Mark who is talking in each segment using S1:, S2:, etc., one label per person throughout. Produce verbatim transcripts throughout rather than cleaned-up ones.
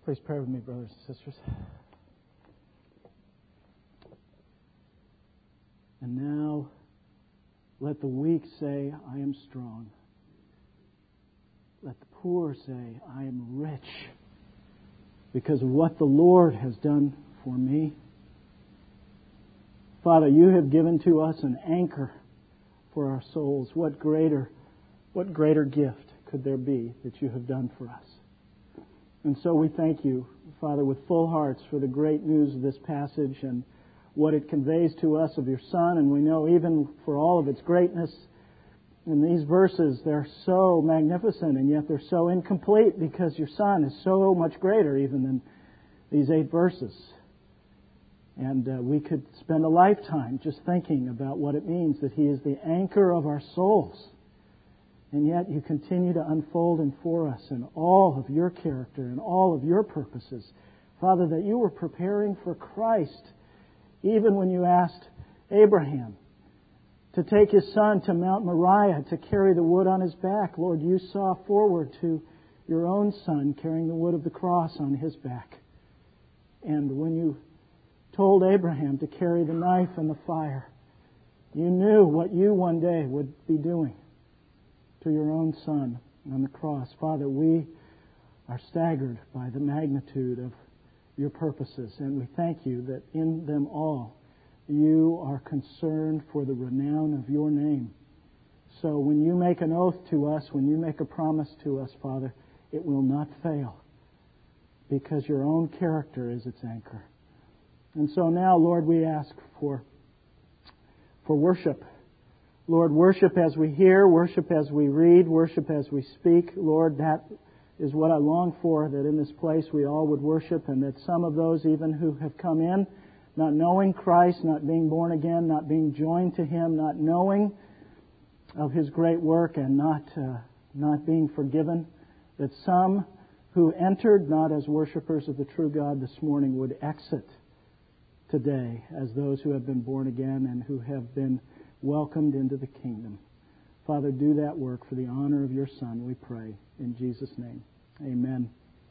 S1: Please pray with me, brothers and sisters. And now, let the weak say, I am strong. Let the poor say, I am rich because of what the Lord has done for me. Father, you have given to us an anchor for our souls. What greater, what greater gift could there be that you have done for us? And so we thank you, Father, with full hearts for the great news of this passage and what it conveys to us of your Son. And we know even for all of its greatness, in these verses, they're so magnificent and yet they're so incomplete because your Son is so much greater even than these eight verses. And uh, we could spend a lifetime just thinking about what it means that He is the anchor of our souls. And yet you continue to unfold Him for us in all of your character and all of your purposes. Father, that you were preparing for Christ even when you asked Abraham to take his son to Mount Moriah to carry the wood on his back. Lord, you saw forward to your own Son carrying the wood of the cross on his back. And when you told Abraham to carry the knife and the fire, you knew what you one day would be doing to your own Son on the cross. Father, we are staggered by the magnitude of your purposes, and we thank you that in them all you are concerned for the renown of your name. So when you make an oath to us, when you make a promise to us, Father, it will not fail because your own character is its anchor. And so now, Lord, we ask for, for worship. Lord, worship as we hear, worship as we read, worship as we speak. Lord, that is what I long for, that in this place we all would worship, and that some of those even who have come in not knowing Christ, not being born again, not being joined to Him, not knowing of His great work and not uh, not being forgiven, that some who entered not as worshipers of the true God this morning would exit today as those who have been born again and who have been welcomed into the kingdom. Father, do that work for the honor of your Son, we pray. In Jesus' name, amen.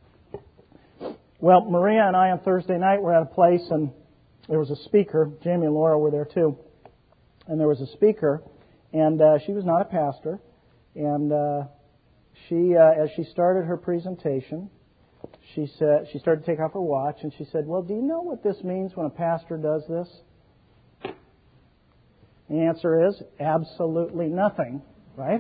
S1: Well, Maria and I on Thursday night were at a place and there was a speaker. Jamie and Laura were there too. And there was a speaker, and uh, she was not a pastor. And uh, she, uh, as she started her presentation, she said she started to take off her watch, and she said, "Well, do you know what this means when a pastor does this?" The answer is absolutely nothing, right?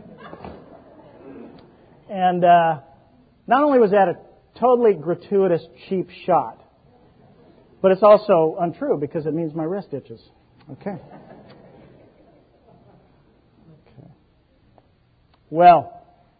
S1: And uh, not only was that a totally gratuitous, cheap shot, but it's also untrue because it means my wrist itches. Okay. Okay. Well,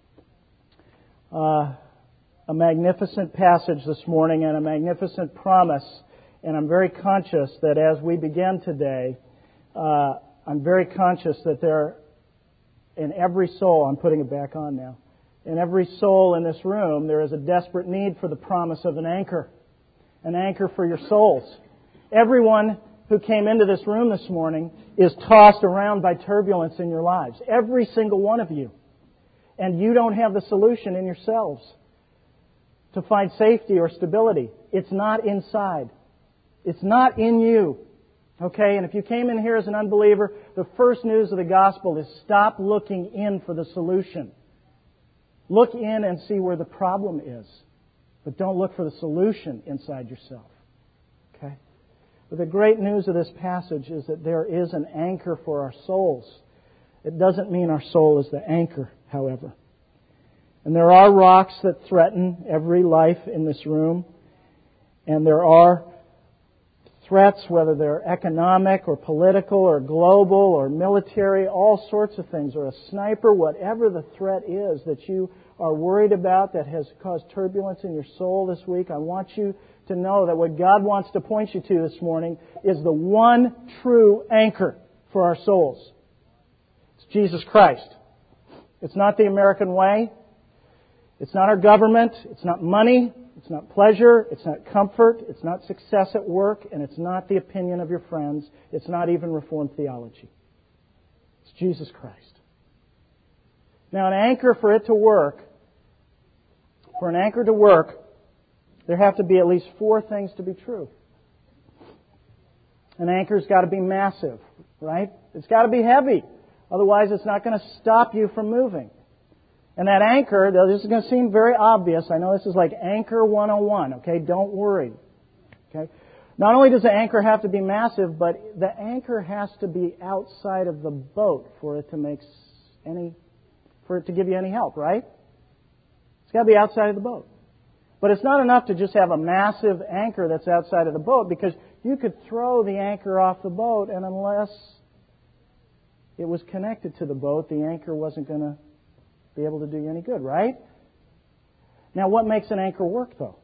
S1: uh, a magnificent passage this morning and a magnificent promise, and I'm very conscious that as we begin today, uh, I'm very conscious that there, in every soul, I'm putting it back on now, in every soul in this room, there is a desperate need for the promise of an anchor. An anchor for your souls. Everyone who came into this room this morning is tossed around by turbulence in your lives. Every single one of you. And you don't have the solution in yourselves to find safety or stability. It's not inside. It's not in you. Okay? And if you came in here as an unbeliever, the first news of the gospel is stop looking in for the solution. Look in and see where the problem is. But don't look for the solution inside yourself. Okay? But the great news of this passage is that there is an anchor for our souls. It doesn't mean our soul is the anchor, however. And there are rocks that threaten every life in this room. And there are threats, whether they're economic or political or global or military, all sorts of things, or a sniper, whatever the threat is that you are worried about that has caused turbulence in your soul this week, I want you to know that what God wants to point you to this morning is the one true anchor for our souls. It's Jesus Christ. It's not the American way. It's not our government. It's not money. It's not pleasure. It's not comfort. It's not success at work. And it's not the opinion of your friends. It's not even Reformed theology. It's Jesus Christ. Now, an anchor for it to work, for an anchor to work, there have to be at least four things to be true. An anchor's got to be massive, right? It's got to be heavy. Otherwise, it's not going to stop you from moving. And that anchor, though this is going to seem very obvious, I know this is like Anchor one oh one, okay? Don't worry. Okay? Not only does the anchor have to be massive, but the anchor has to be outside of the boat for it to make any, for it to give you any help, right? It's got to be outside of the boat. But it's not enough to just have a massive anchor that's outside of the boat, because you could throw the anchor off the boat, and unless it was connected to the boat, the anchor wasn't going to be able to do you any good, right? Now, what makes an anchor work, though?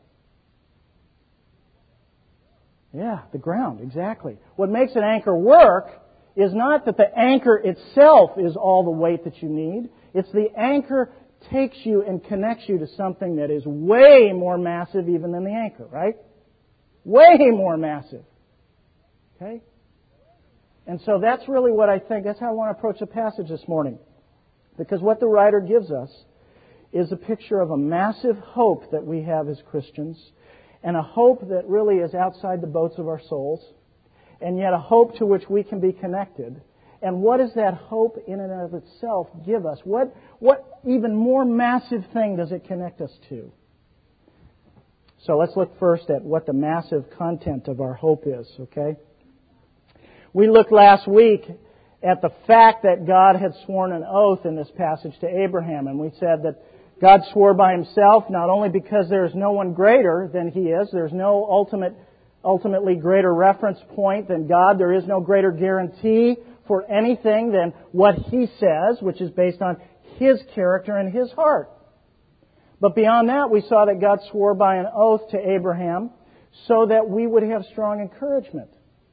S1: Yeah, the ground, exactly. What makes an anchor work is not that the anchor itself is all the weight that you need. It's the anchor takes you and connects you to something that is way more massive even than the anchor, right? Way more massive. Okay? And so that's really what I think, that's how I want to approach the passage this morning. Because what the writer gives us is a picture of a massive hope that we have as Christians, and a hope that really is outside the boats of our souls, and yet a hope to which we can be connected. And what does that hope in and of itself give us? What, what even more massive thing does it connect us to? So let's look first at what the massive content of our hope is, okay? We looked last week at the fact that God had sworn an oath in this passage to Abraham, and we said that God swore by Himself, not only because there is no one greater than He is, there's no ultimate, ultimately greater reference point than God, there is no greater guarantee for anything than what He says, which is based on His character and His heart. But beyond that, we saw that God swore by an oath to Abraham so that we would have strong encouragement.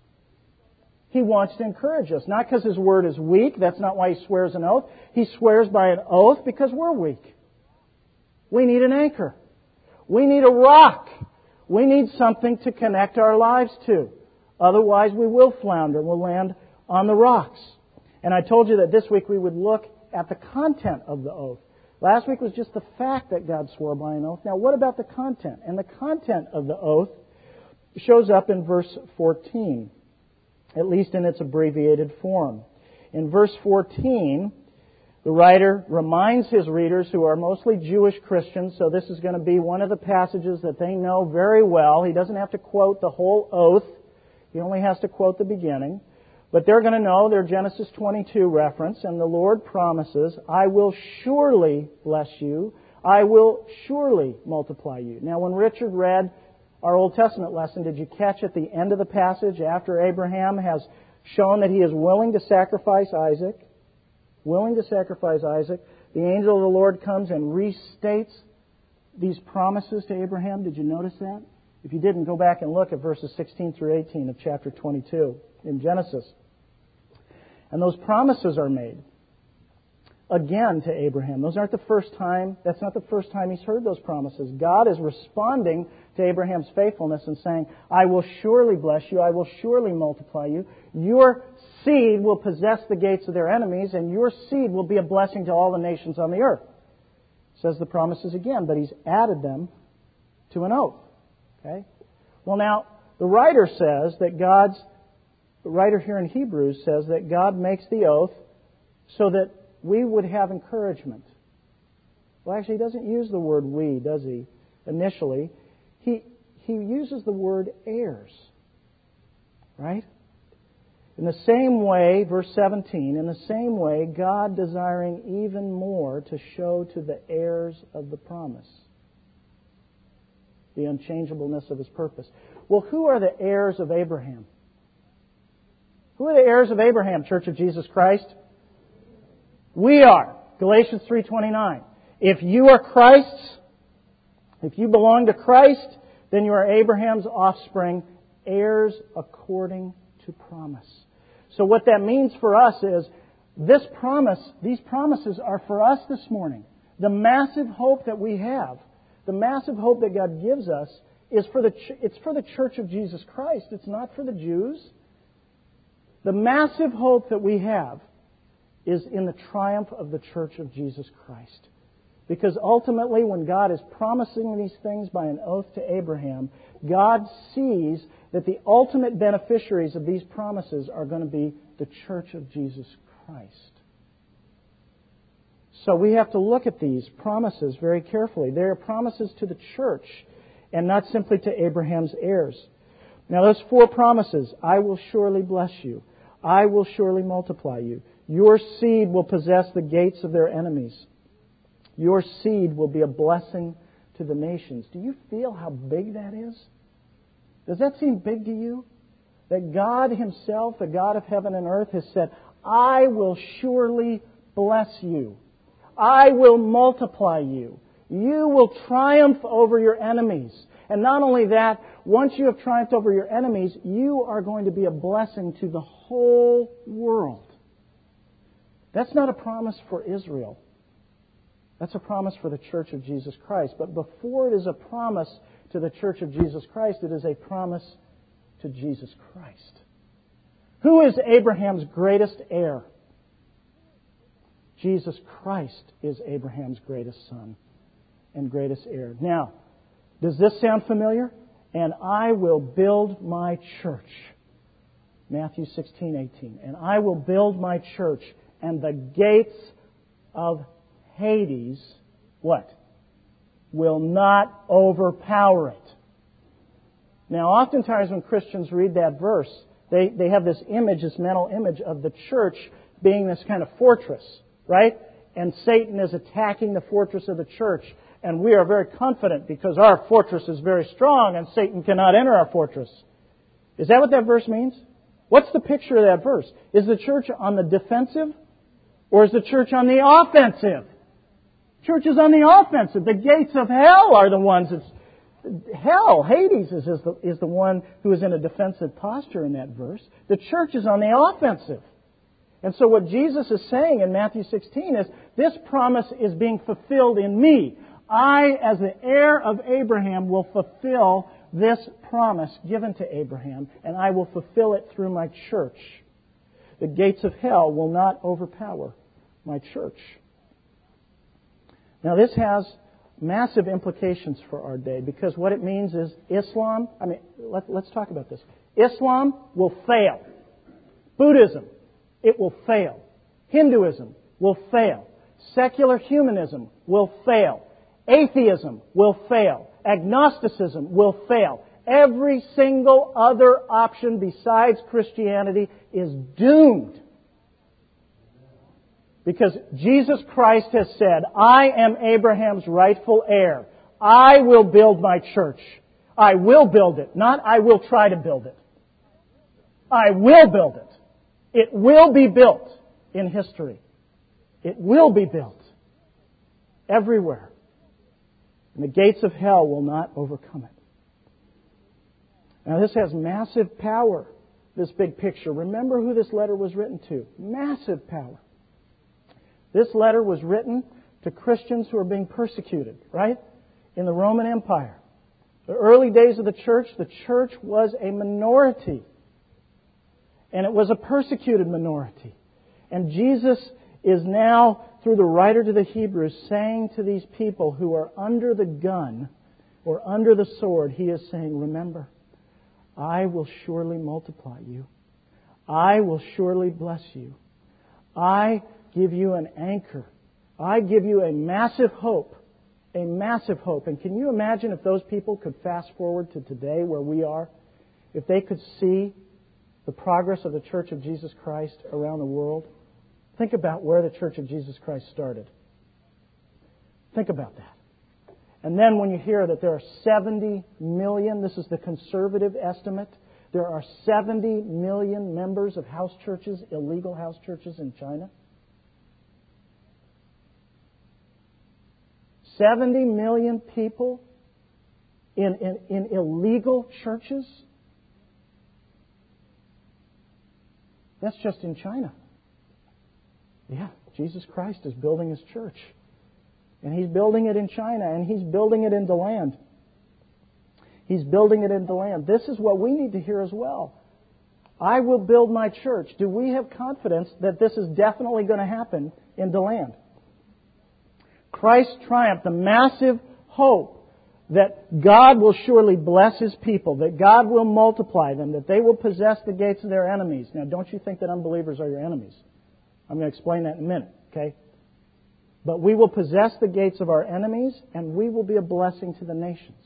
S1: He wants to encourage us, not because His word is weak. That's not why He swears an oath. He swears by an oath because we're weak. We need an anchor. We need a rock. We need something to connect our lives to. Otherwise, we will flounder. We'll land on the rocks. And I told you that this week we would look at the content of the oath. Last week was just the fact that God swore by an oath. Now, what about the content? And the content of the oath shows up in verse fourteen, at least in its abbreviated form. In verse fourteen, the writer reminds his readers, who are mostly Jewish Christians, so this is going to be one of the passages that they know very well. He doesn't have to quote the whole oath. He only has to quote the beginning. But they're going to know their Genesis twenty-two reference, and the Lord promises, I will surely bless you. I will surely multiply you. Now, when Richard read our Old Testament lesson, did you catch at the end of the passage, after Abraham has shown that he is willing to sacrifice Isaac, willing to sacrifice Isaac, the angel of the Lord comes and restates these promises to Abraham? Did you notice that? If you didn't, go back and look at verses sixteen through eighteen of chapter twenty-two in Genesis. And those promises are made again to Abraham. Those aren't the first time, that's not the first time he's heard those promises. God is responding to Abraham's faithfulness and saying, I will surely bless you, I will surely multiply you. Your seed will possess the gates of their enemies, and your seed will be a blessing to all the nations on the earth. Says the promises again, but he's added them to an oath. Okay? Well, now, the writer says that God's, the writer here in Hebrews says that God makes the oath so that we would have encouragement. Well, actually, he doesn't use the word we, does he, initially? He, he uses the word heirs. Right? In the same way, verse seventeen, in the same way, God desiring even more to show to the heirs of the promise the unchangeableness of His purpose. Well, who are the heirs of Abraham? Who are the heirs of Abraham, Church of Jesus Christ? We are. Galatians three twenty-nine. If you are Christ's, if you belong to Christ, then you are Abraham's offspring, heirs according to promise. So what that means for us is this promise, these promises are for us this morning. The massive hope that we have, the massive hope that God gives us is for the it's for the Church of Jesus Christ. It's not for the Jews. The massive hope that we have is in the triumph of the Church of Jesus Christ. Because ultimately, when God is promising these things by an oath to Abraham, God sees that the ultimate beneficiaries of these promises are going to be the church of Jesus Christ. So we have to look at these promises very carefully. They are promises to the church and not simply to Abraham's heirs. Now, those four promises: I will surely bless you. I will surely multiply you. Your seed will possess the gates of their enemies. Your seed will be a blessing to the nations. Do you feel how big that is? Does that seem big to you? That God Himself, the God of heaven and earth, has said, I will surely bless you. I will multiply you. You will triumph over your enemies. And not only that, once you have triumphed over your enemies, you are going to be a blessing to the whole world. That's not a promise for Israel. That's a promise for the Church of Jesus Christ. But before it is a promise to the Church of Jesus Christ, it is a promise to Jesus Christ. Who is Abraham's greatest heir? Jesus Christ is Abraham's greatest son and greatest heir. Now, does this sound familiar? And I will build my church. Matthew sixteen eighteen. And I will build my church, and the gates of Hades, what? Will not overpower it. Now, oftentimes when Christians read that verse, they, they have this image, this mental image of the church being this kind of fortress, right? And Satan is attacking the fortress of the church. And we are very confident because our fortress is very strong and Satan cannot enter our fortress. Is that what that verse means? What's the picture of that verse? Is the church on the defensive or is the church on the offensive? Church is on the offensive. The gates of hell are the ones that's... Hell, Hades, is, is, the, is the one who is in a defensive posture in that verse. The church is on the offensive. And so what Jesus is saying in Matthew sixteen is, this promise is being fulfilled in me. I, as the heir of Abraham, will fulfill this promise given to Abraham, and I will fulfill it through my church. The gates of hell will not overpower my church. Now, this has massive implications for our day, because what it means is Islam, I mean, let, let's talk about this. Islam will fail. Buddhism, it will fail. Hinduism will fail. Secular humanism will fail. Atheism will fail. Agnosticism will fail. Every single other option besides Christianity is doomed. Because Jesus Christ has said, I am Abraham's rightful heir. I will build my church. I will build it. Not I will try to build it. I will build it. It will be built in history. It will be built everywhere. And the gates of hell will not overcome it. Now, this has massive power, this big picture. Remember who this letter was written to. Massive power. This letter was written to Christians who are being persecuted, right? In the Roman Empire. The early days of the church, the church was a minority. And it was a persecuted minority. And Jesus is now, through the writer to the Hebrews, saying to these people who are under the gun or under the sword, He is saying, remember, I will surely multiply you. I will surely bless you. I give you an anchor. I give you a massive hope. A massive hope. And can you imagine if those people could fast forward to today where we are? If they could see the progress of the Church of Jesus Christ around the world? Think about where the Church of Jesus Christ started. Think about that. And then when you hear that there are seventy million, this is the conservative estimate, there are seventy million members of house churches, illegal house churches in China. seventy million people in, in, in illegal churches? That's just in China. Yeah, Jesus Christ is building His church. And He's building it in China, and He's building it in the land. He's building it in the land. This is what we need to hear as well. I will build my church. Do we have confidence that this is definitely going to happen in the land? Christ's triumph, the massive hope that God will surely bless His people, that God will multiply them, that they will possess the gates of their enemies. Now, don't you think that unbelievers are your enemies? I'm going to explain that in a minute, okay? But we will possess the gates of our enemies, and we will be a blessing to the nations.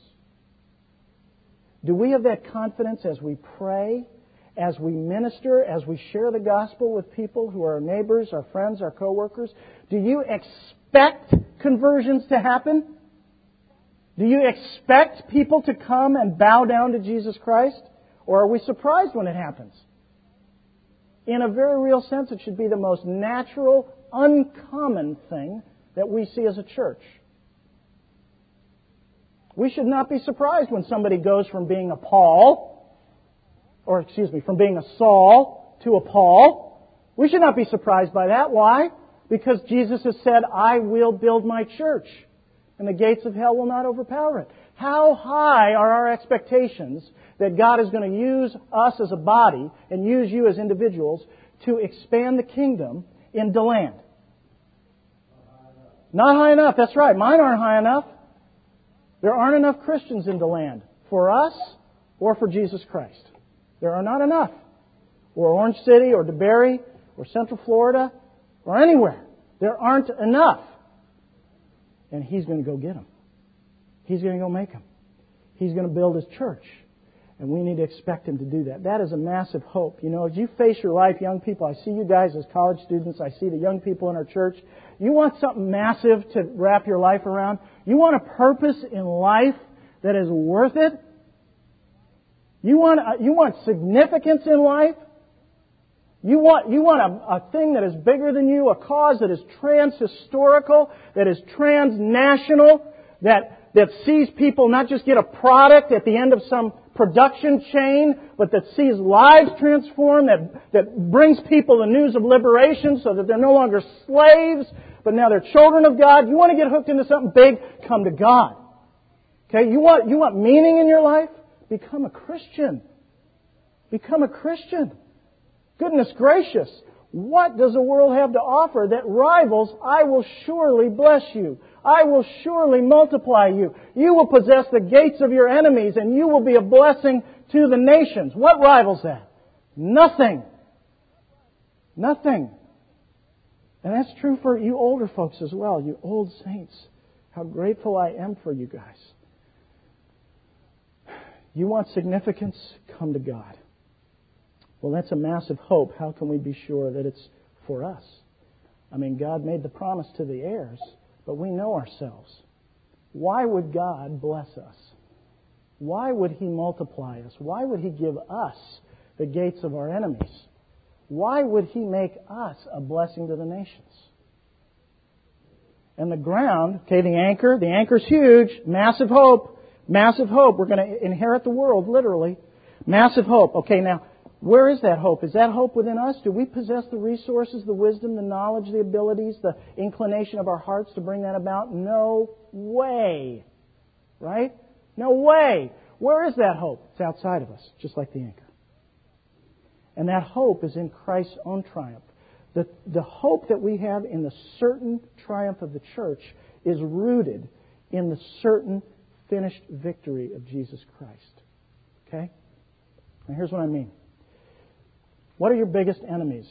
S1: Do we have that confidence as we pray, as we minister, as we share the gospel with people who are our neighbors, our friends, our co-workers? Do you expect conversions to happen? Do you expect people to come and bow down to Jesus Christ? Or are we surprised when it happens? In a very real sense, it should be the most natural, uncommon thing that we see as a church. We should not be surprised when somebody goes from being a Paul, or excuse me, from being a Saul to a Paul. We should not be surprised by that. Why? Because Jesus has said, I will build my church, and the gates of hell will not overpower it. How high are our expectations that God is going to use us as a body and use you as individuals to expand the kingdom in DeLand? Not high enough. That's right. Mine aren't high enough. There aren't enough Christians in DeLand for us or for Jesus Christ. There are not enough. Or Orange City or DeBerry or Central Florida or anywhere. There aren't enough. And He's going to go get them. He's going to go make them. He's going to build His church. And we need to expect Him to do that. That is a massive hope. You know, as you face your life, young people, I see you guys as college students. I see the young people in our church. You want something massive to wrap your life around? You want a purpose in life that is worth it? You want, you want significance in life? You want, you want a, a thing that is bigger than you, a cause that is trans-historical, that is transnational, that, that sees people not just get a product at the end of some production chain, but that sees lives transformed, that, that brings people the news of liberation so that they're no longer slaves, but now they're children of God. You want to get hooked into something big? Come to God. Okay? You want, you want meaning in your life? Become a Christian. Become a Christian. Goodness gracious. What does the world have to offer that rivals, I will surely bless you. I will surely multiply you. You will possess the gates of your enemies and you will be a blessing to the nations. What rivals that? Nothing. Nothing. And that's true for you older folks as well, you old saints. How grateful I am for you guys. You want significance? Come to God. Well, that's a massive hope. How can we be sure that it's for us? I mean, God made the promise to the heirs, but we know ourselves. Why would God bless us? Why would He multiply us? Why would He give us the gates of our enemies? Why would He make us a blessing to the nations? And the ground, okay, the anchor, the anchor's huge, massive hope, massive hope. We're going to inherit the world, literally. Massive hope. Okay, now, where is that hope? Is that hope within us? Do we possess the resources, the wisdom, the knowledge, the abilities, the inclination of our hearts to bring that about? No way. Right? No way. Where is that hope? It's outside of us, just like the anchor. And that hope is in Christ's own triumph. The, the hope that we have in the certain triumph of the church is rooted in the certain finished victory of Jesus Christ. Okay? Now here's what I mean. What are your biggest enemies?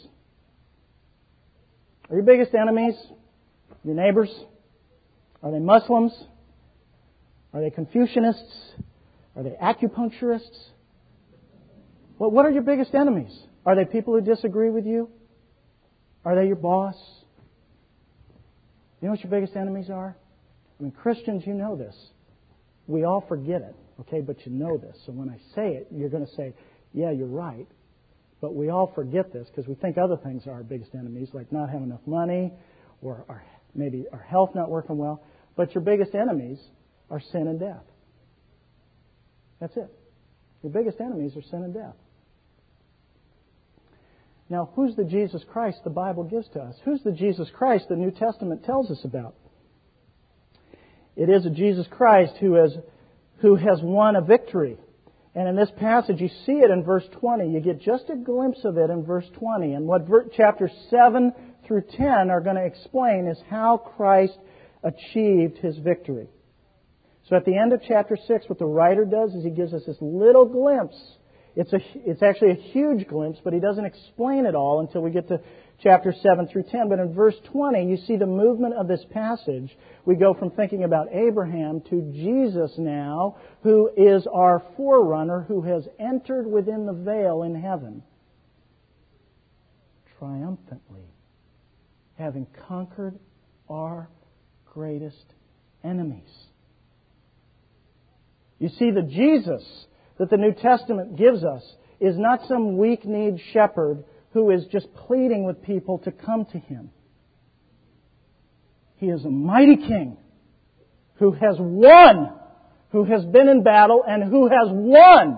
S1: Are your biggest enemies your neighbors? Are they Muslims? Are they Confucianists? Are they acupuncturists? Well, what are your biggest enemies? Are they people who disagree with you? Are they your boss? You know what your biggest enemies are? I mean, Christians, you know this. We all forget it, okay, but you know this. So when I say it, you're going to say, yeah, you're right. But we all forget this because we think other things are our biggest enemies, like not having enough money or our, maybe our health not working well. But your biggest enemies are sin and death. That's it. Your biggest enemies are sin and death. Now, who's the Jesus Christ the Bible gives to us? Who's the Jesus Christ the New Testament tells us about? It is a Jesus Christ who has, who has won a victory. And in this passage, you see it in verse twenty. You get just a glimpse of it in verse twenty. And what chapters seven through ten are going to explain is how Christ achieved His victory. So at the end of chapter six, what the writer does is he gives us this little glimpse. It's a, it's actually a huge glimpse, but he doesn't explain it all until we get to chapter seven through ten. But in verse twenty, you see the movement of this passage. We go from thinking about Abraham to Jesus now, who is our forerunner, who has entered within the veil in heaven triumphantly, having conquered our greatest enemies. You see, the Jesus that the New Testament gives us is not some weak-kneed shepherd who is just pleading with people to come to Him. He is a mighty King who has won, who has been in battle, and who has won.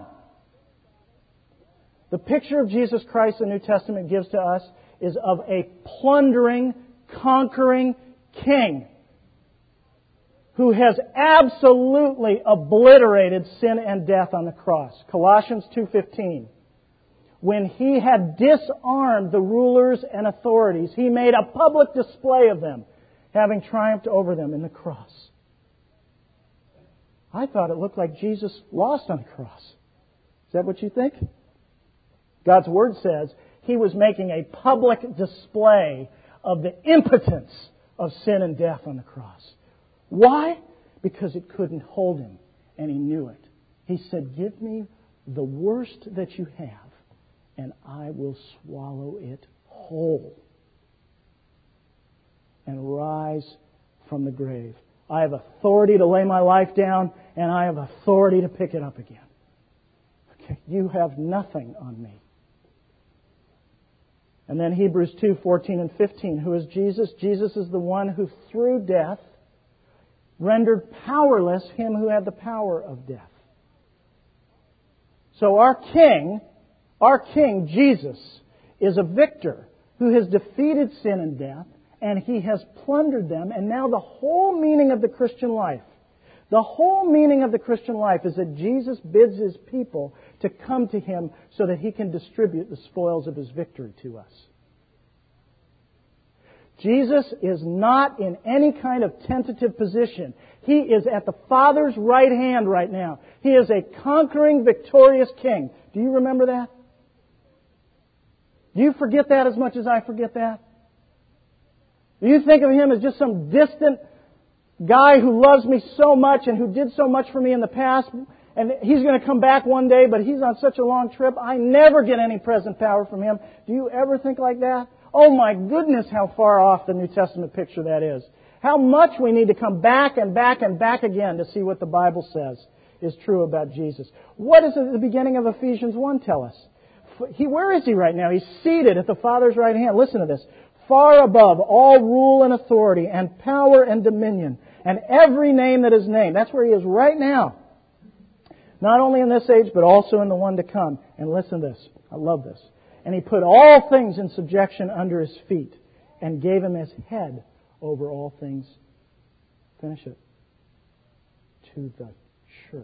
S1: The picture of Jesus Christ the New Testament gives to us is of a plundering, conquering King who has absolutely obliterated sin and death on the cross. Colossians two fifteen. When He had disarmed the rulers and authorities, He made a public display of them, having triumphed over them in the cross. I thought it looked like Jesus lost on the cross. Is that what you think? God's Word says He was making a public display of the impotence of sin and death on the cross. Why? Because it couldn't hold Him, and He knew it. He said, give me the worst that you have, and I will swallow it whole and rise from the grave. I have authority to lay my life down, and I have authority to pick it up again. Okay, you have nothing on me. And then Hebrews two fourteen and fifteen. Who is Jesus? Jesus is the one who through death rendered powerless him who had the power of death. So our King, our King, Jesus, is a victor who has defeated sin and death, and He has plundered them. And now the whole meaning of the Christian life, the whole meaning of the Christian life is that Jesus bids His people to come to Him so that He can distribute the spoils of His victory to us. Jesus is not in any kind of tentative position. He is at the Father's right hand right now. He is a conquering, victorious King. Do you remember that? Do you forget that as much as I forget that? Do you think of Him as just some distant guy who loves me so much and who did so much for me in the past, and He's going to come back one day, but He's on such a long trip, I never get any present power from Him? Do you ever think like that? Oh my goodness, how far off the New Testament picture that is. How much we need to come back and back and back again to see what the Bible says is true about Jesus. What does the beginning of Ephesians one tell us? He, where is He right now? He's seated at the Father's right hand. Listen to this. Far above all rule and authority and power and dominion and every name that is named. That's where He is right now. Not only in this age, but also in the one to come. And listen to this. I love this. And He put all things in subjection under His feet and gave Him as head over all things. Finish it. To the church.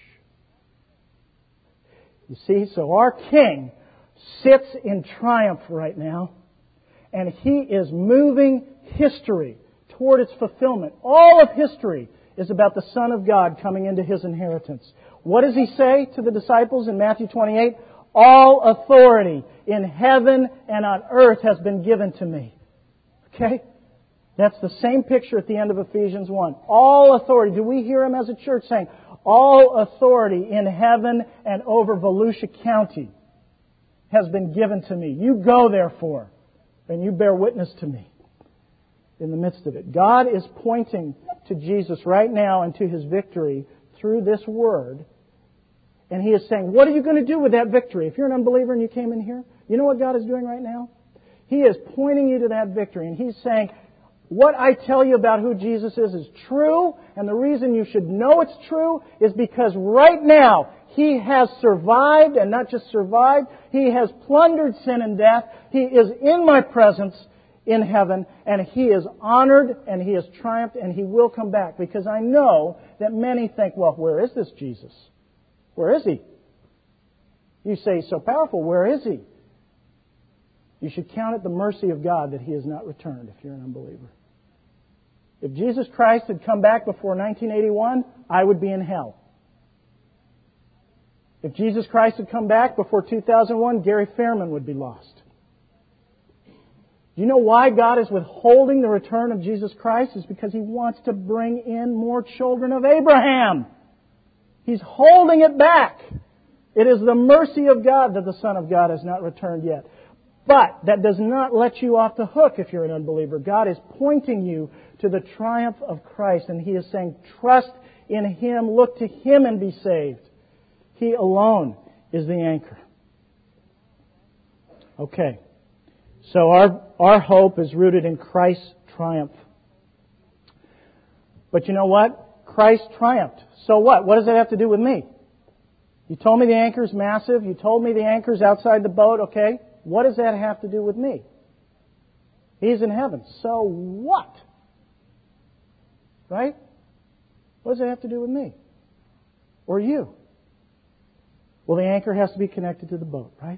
S1: You see, so our King sits in triumph right now, and He is moving history toward its fulfillment. All of history is about the Son of God coming into His inheritance. What does He say to the disciples in Matthew twenty-eight? All authority in heaven and on earth has been given to me. Okay? That's the same picture at the end of Ephesians one. All authority. Do we hear Him as a church saying, all authority in heaven and over Volusia County has been given to me. You go therefore, and you bear witness to me in the midst of it. God is pointing to Jesus right now and to His victory through this Word. And He is saying, what are you going to do with that victory? If you're an unbeliever and you came in here, you know what God is doing right now? He is pointing you to that victory. And He's saying, what I tell you about who Jesus is is true. And the reason you should know it's true is because right now He has survived, and not just survived, He has plundered sin and death. He is in my presence in heaven, and He is honored, and He has triumphed, and He will come back. Because I know that many think, well, where is this Jesus? Where is He? You say, so powerful, where is He? You should count it the mercy of God that He has not returned if you're an unbeliever. If Jesus Christ had come back before nineteen eighty-one, I would be in hell. If Jesus Christ had come back before two thousand one, Gary Fairman would be lost. Do you know why God is withholding the return of Jesus Christ? It's because He wants to bring in more children of Abraham. He's holding it back. It is the mercy of God that the Son of God has not returned yet. But that does not let you off the hook if you're an unbeliever. God is pointing you to the triumph of Christ, and He is saying, trust in Him, look to Him and be saved. He alone is the anchor. Okay. So our, our hope is rooted in Christ's triumph. But you know what? Christ triumphed. So what? What does that have to do with me? You told me the anchor's massive. You told me the anchor's outside the boat. Okay. What does that have to do with me? He's in heaven. So what? Right? What does that have to do with me? Or you? Well, the anchor has to be connected to the boat, right?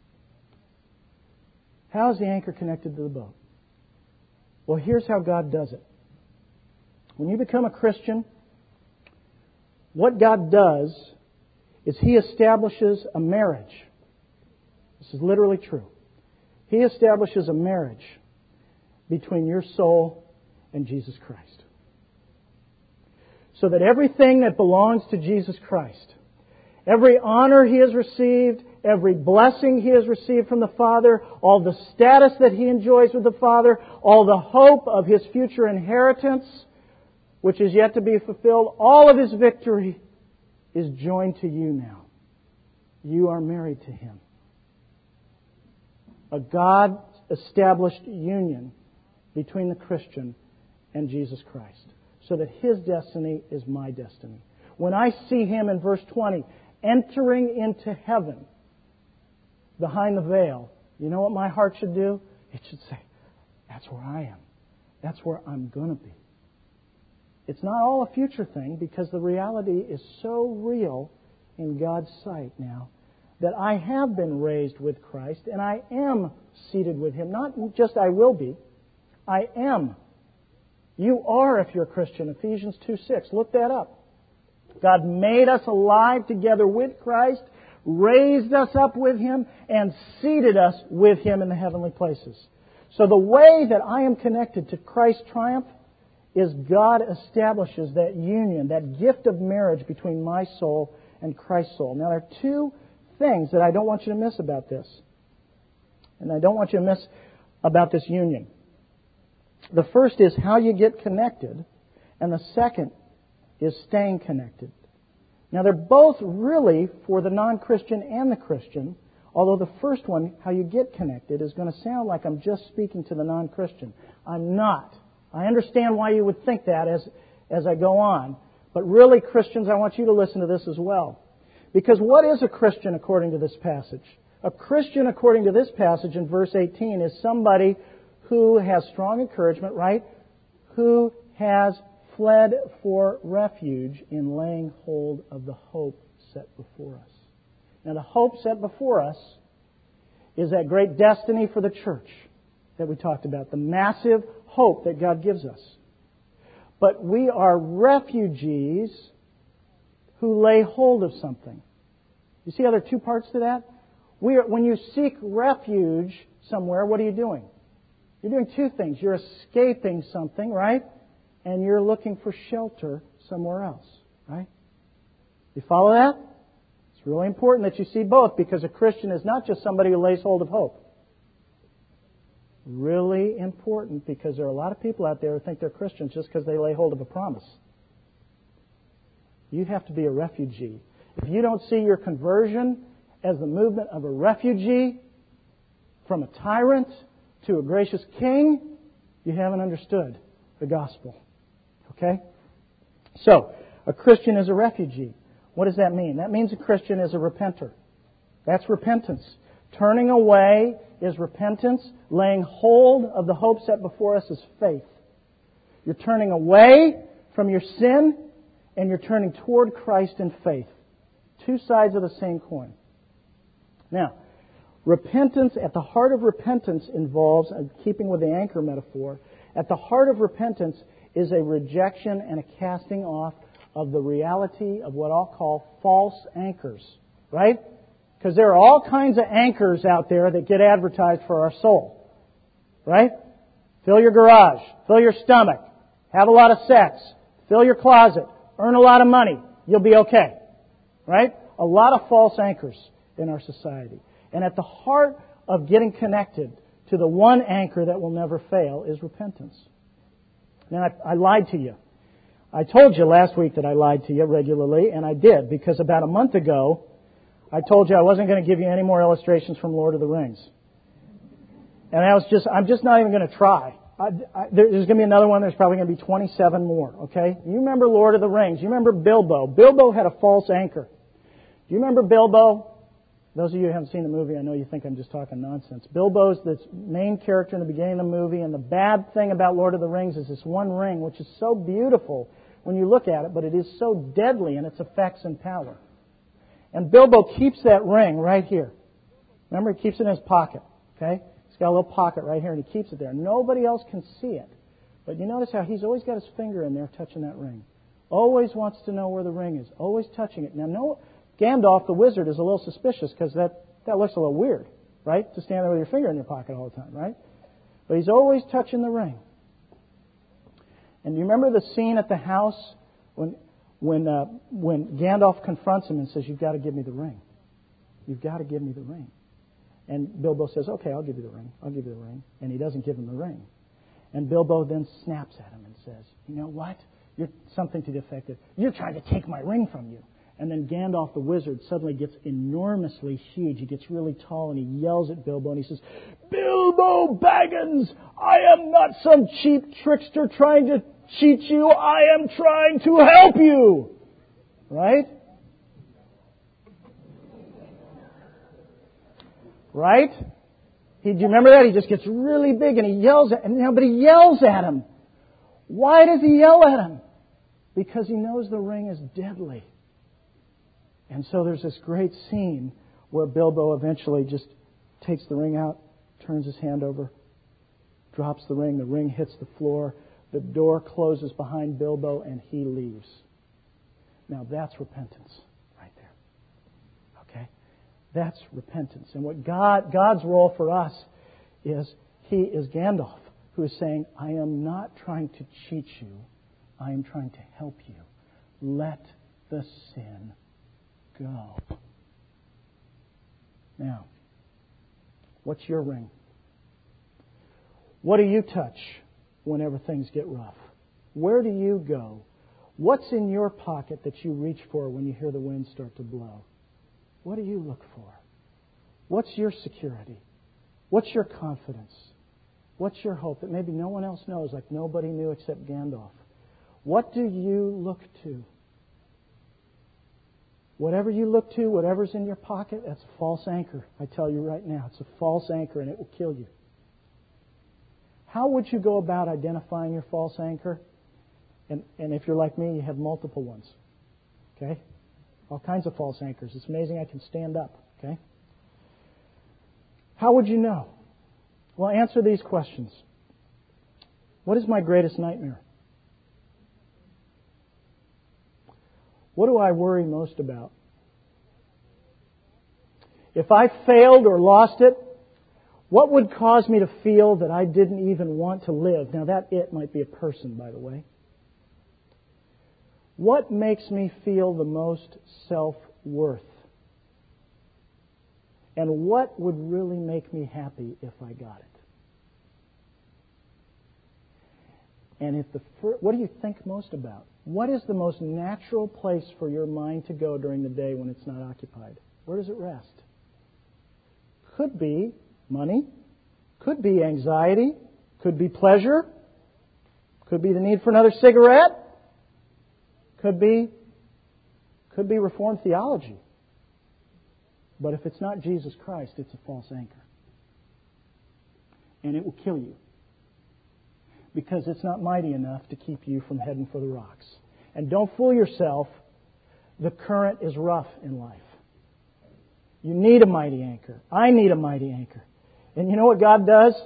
S1: How is the anchor connected to the boat? Well, here's how God does it. When you become a Christian, what God does is He establishes a marriage. This is literally true. He establishes a marriage between your soul and Jesus Christ. So that everything that belongs to Jesus Christ, every honor He has received, every blessing He has received from the Father, all the status that He enjoys with the Father, all the hope of His future inheritance, which is yet to be fulfilled, all of His victory is joined to you now. You are married to Him. A God-established union between the Christian and Jesus Christ, so that His destiny is my destiny. When I see Him in verse twenty, entering into heaven behind the veil, you know what my heart should do? It should say, that's where I am. That's where I'm going to be. It's not all a future thing, because the reality is so real in God's sight now that I have been raised with Christ and I am seated with Him. Not just I will be, I am. You are if you're a Christian. Ephesians two six. Look that up. God made us alive together with Christ, raised us up with Him, and seated us with Him in the heavenly places. So the way that I am connected to Christ's triumph is God establishes that union, that gift of marriage between my soul and Christ's soul. Now there are two things that I don't want you to miss about this. And I don't want you to miss about this union. The first is how you get connected, and the second is staying connected. Now they're both really for the non-Christian and the Christian, although the first one, how you get connected, is going to sound like I'm just speaking to the non-Christian. I'm not. I understand why you would think that as, as I go on. But really, Christians, I want you to listen to this as well. Because what is a Christian according to this passage? A Christian according to this passage in verse eighteen is somebody who has strong encouragement, right? Who has fled for refuge in laying hold of the hope set before us. Now the hope set before us is that great destiny for the church that we talked about, the massive hope that God gives us. But we are refugees who lay hold of something. You see how there are two parts to that? We are, when you seek refuge somewhere, what are you doing? You're doing two things. You're escaping something, right? And you're looking for shelter somewhere else, right? You follow that? It's really important that you see both, because a Christian is not just somebody who lays hold of hope. Really important, because there are a lot of people out there who think they're Christians just because they lay hold of a promise. You have to be a refugee. If you don't see your conversion as the movement of a refugee from a tyrant to a gracious king, you haven't understood the gospel. Okay? So, a Christian is a refugee. What does that mean? That means a Christian is a repenter. That's repentance. Turning away is repentance. Laying hold of the hope set before us is faith. You're turning away from your sin and you're turning toward Christ in faith. Two sides of the same coin. Now, repentance, at the heart of repentance involves, keeping with the anchor metaphor, at the heart of repentance is a rejection and a casting off of the reality of what I'll call false anchors. Right? Because there are all kinds of anchors out there that get advertised for our soul. Right? Fill your garage. Fill your stomach. Have a lot of sex. Fill your closet. Earn a lot of money. You'll be okay. Right? A lot of false anchors in our society. And at the heart of getting connected to the one anchor that will never fail is repentance. Now, I, I lied to you. I told you last week that I lied to you regularly, and I did, because about a month ago, I told you I wasn't going to give you any more illustrations from Lord of the Rings. And I was just, I'm just not even going to try. I, I, there's going to be another one. There's probably going to be twenty-seven more, okay? You remember Lord of the Rings. You remember Bilbo. Bilbo had a false anchor. Do you remember Bilbo? Those of you who haven't seen the movie, I know you think I'm just talking nonsense. Bilbo's the main character in the beginning of the movie, and the bad thing about Lord of the Rings is this one ring, which is so beautiful when you look at it, but it is so deadly in its effects and power. And Bilbo keeps that ring right here. Remember, he keeps it in his pocket, okay? He's got a little pocket right here, and he keeps it there. Nobody else can see it. But you notice how he's always got his finger in there touching that ring. Always wants to know where the ring is. Always touching it. Now, no... Gandalf, the wizard, is a little suspicious because that, that looks a little weird, right? To stand there with your finger in your pocket all the time, right? But he's always touching the ring. And you remember the scene at the house when when uh, when Gandalf confronts him and says, "You've got to give me the ring. You've got to give me the ring." And Bilbo says, "Okay, I'll give you the ring. I'll give you the ring." And he doesn't give him the ring. And Bilbo then snaps at him and says, "You know what? You're something to the effect of, you're trying to take my ring from you." And then Gandalf the wizard suddenly gets enormously huge. He gets really tall and he yells at Bilbo and he says, "Bilbo Baggins, I am not some cheap trickster trying to cheat you. I am trying to help you." Right? Right? He, do you remember that? He just gets really big and he yells at him. But he yells at him. Why does he yell at him? Because he knows the ring is deadly. And so there's this great scene where Bilbo eventually just takes the ring out, turns his hand over, drops the ring, the ring hits the floor, the door closes behind Bilbo, and he leaves. Now that's repentance right there. Okay? That's repentance. And what God God's role for us is, He is Gandalf, who is saying, "I am not trying to cheat you. I am trying to help you. Let the sin go." Now, what's your ring? What do you touch whenever things get rough? Where do you go? What's in your pocket that you reach for when you hear the wind start to blow? What do you look for? What's your security? What's your confidence? What's your hope that maybe no one else knows, like nobody knew except Gandalf? What do you look to? Whatever you look to, whatever's in your pocket, that's a false anchor. I tell you right now, it's a false anchor and it will kill you. How would you go about identifying your false anchor? And, and if you're like me, you have multiple ones. Okay? All kinds of false anchors. It's amazing I can stand up. Okay? How would you know? Well, answer these questions. What is my greatest nightmare? What do I worry most about? If I failed or lost it, what would cause me to feel that I didn't even want to live? Now that it might be a person, by the way. What makes me feel the most self-worth? And what would really make me happy if I got it? And if the fir- what do you think most about? What is the most natural place for your mind to go during the day when it's not occupied? Where does it rest? Could be money, could be anxiety, could be pleasure, could be the need for another cigarette, could be could be Reformed theology. But if it's not Jesus Christ, it's a false anchor. And it will kill you. Because it's not mighty enough to keep you from heading for the rocks. And don't fool yourself, the current is rough in life. You need a mighty anchor. I need a mighty anchor. And you know what God does?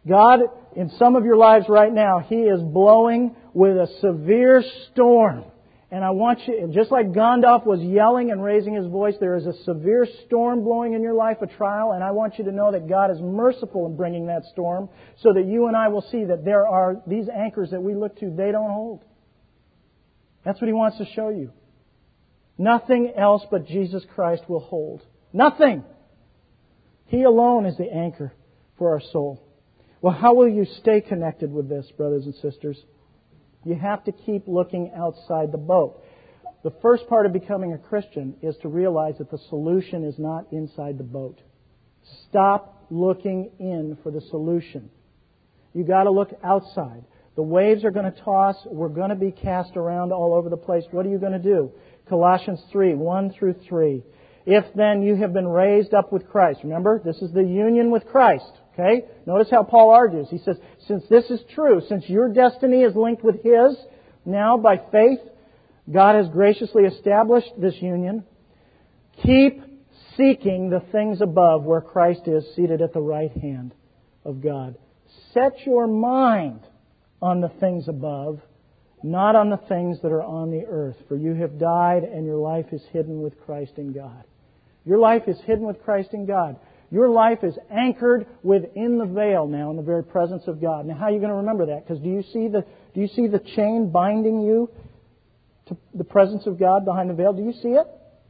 S1: God, in some of your lives right now, He is blowing with a severe storm. And I want you, just like Gandalf was yelling and raising his voice, there is a severe storm blowing in your life, a trial, and I want you to know that God is merciful in bringing that storm so that you and I will see that there are these anchors that we look to, they don't hold. That's what He wants to show you. Nothing else but Jesus Christ will hold. Nothing! He alone is the anchor for our soul. Well, how will you stay connected with this, brothers and sisters? You have to keep looking outside the boat. The first part of becoming a Christian is to realize that the solution is not inside the boat. Stop looking in for the solution. You've got to look outside. The waves are going to toss. We're going to be cast around all over the place. What are you going to do? Colossians three, one through three. If then you have been raised up with Christ. Remember, this is the union with Christ. Okay? Notice how Paul argues. He says, since this is true, since your destiny is linked with His, now by faith, God has graciously established this union. Keep seeking the things above where Christ is seated at the right hand of God. Set your mind on the things above, not on the things that are on the earth. For you have died and your life is hidden with Christ in God. Your life is hidden with Christ in God. Your life is anchored within the veil now in the very presence of God. Now, how are you going to remember that? Because do you see the do you see the chain binding you to the presence of God behind the veil? Do you see it?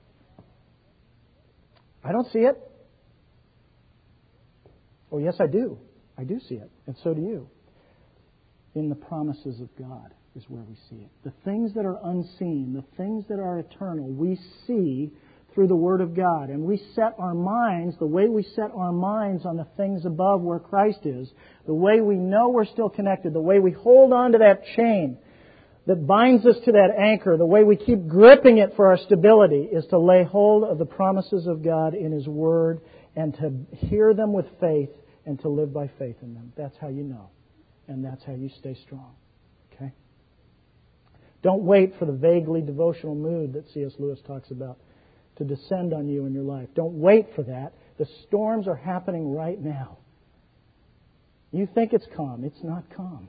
S1: I don't see it. Oh, yes, I do. I do see it. And so do you. In the promises of God is where we see it. The things that are unseen, the things that are eternal, we see through the Word of God. And we set our minds, the way we set our minds on the things above where Christ is, the way we know we're still connected, the way we hold on to that chain that binds us to that anchor, the way we keep gripping it for our stability is to lay hold of the promises of God in His Word and to hear them with faith and to live by faith in them. That's how you know. And that's how you stay strong. Okay? Don't wait for the vaguely devotional mood that C S Lewis talks about to descend on you in your life. Don't wait for that. The storms are happening right now. You think it's calm. It's not calm.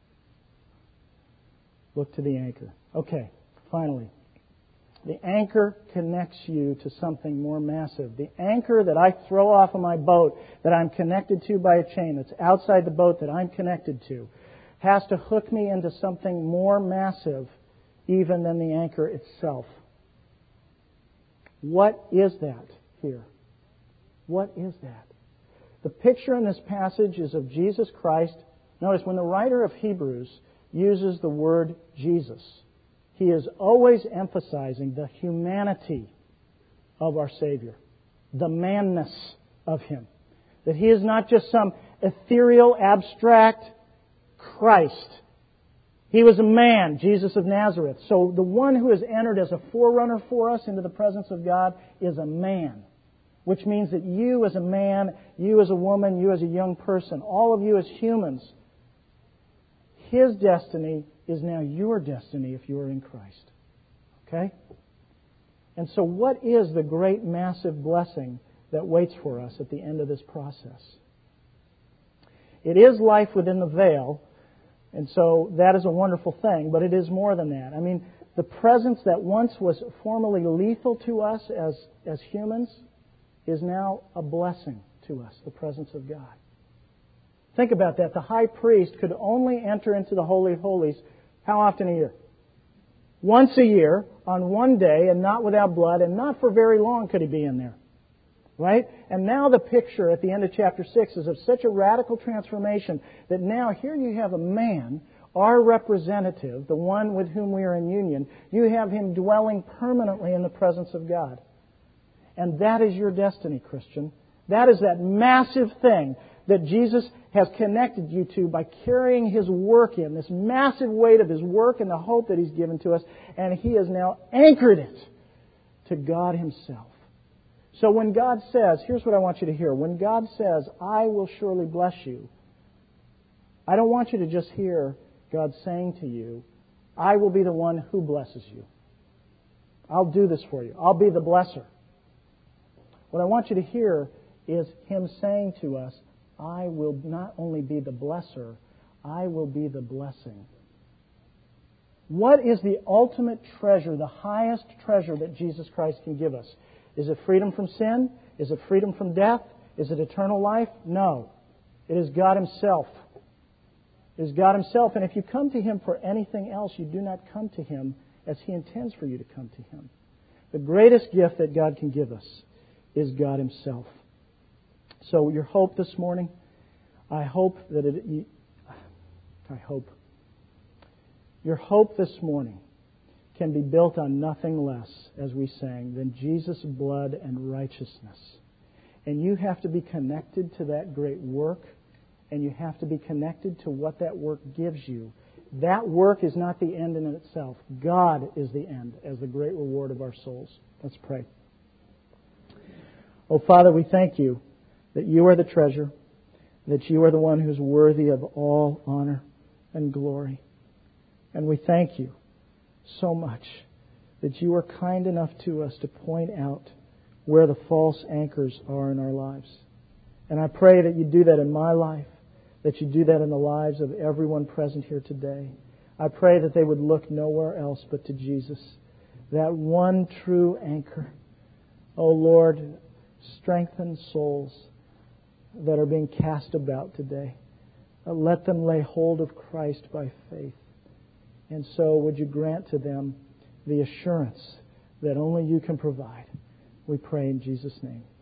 S1: Look to the anchor. Okay, finally. The anchor connects you to something more massive. The anchor that I throw off of my boat, that I'm connected to by a chain, that's outside the boat that I'm connected to, has to hook me into something more massive even than the anchor itself. What is that here? What is that? The picture in this passage is of Jesus Christ. Notice when the writer of Hebrews uses the word Jesus, he is always emphasizing the humanity of our Savior, the manness of Him. That He is not just some ethereal, abstract Christ. He was a man, Jesus of Nazareth. So the one who has entered as a forerunner for us into the presence of God is a man. Which means that you as a man, you as a woman, you as a young person, all of you as humans, His destiny is now your destiny if you are in Christ. Okay? And so what is the great massive blessing that waits for us at the end of this process? It is life within the veil. And so that is a wonderful thing, but it is more than that. I mean, the presence that once was formerly lethal to us as, as humans is now a blessing to us, the presence of God. Think about that. The high priest could only enter into the Holy of Holies how often a year? Once a year, on one day, and not without blood, and not for very long could he be in there. Right? And now the picture at the end of chapter six is of such a radical transformation that now here you have a man, our representative, the one with whom we are in union. You have him dwelling permanently in the presence of God. And that is your destiny, Christian. That is that massive thing that Jesus has connected you to by carrying His work in, this massive weight of His work and the hope that He's given to us. And He has now anchored it to God Himself. So when God says, here's what I want you to hear. When God says, I will surely bless you, I don't want you to just hear God saying to you, I will be the one who blesses you. I'll do this for you. I'll be the blesser. What I want you to hear is Him saying to us, I will not only be the blesser, I will be the blessing. What is the ultimate treasure, the highest treasure that Jesus Christ can give us? Is it freedom from sin? Is it freedom from death? Is it eternal life? No. It is God Himself. It is God Himself. And if you come to Him for anything else, you do not come to Him as He intends for you to come to Him. The greatest gift that God can give us is God Himself. So your hope this morning, I hope that it... I hope. Your hope this morning can be built on nothing less, as we sang, than Jesus' blood and righteousness. And you have to be connected to that great work, and you have to be connected to what that work gives you. That work is not the end in itself. God is the end as the great reward of our souls. Let's pray. Oh, Father, we thank You that You are the treasure, that You are the one who's worthy of all honor and glory. And we thank You so much that You are kind enough to us to point out where the false anchors are in our lives. And I pray that You do that in my life, that You do that in the lives of everyone present here today. I pray that they would look nowhere else but to Jesus, that one true anchor. Oh Lord, strengthen souls that are being cast about today. Let them lay hold of Christ by faith. And so would You grant to them the assurance that only You can provide. We pray in Jesus' name.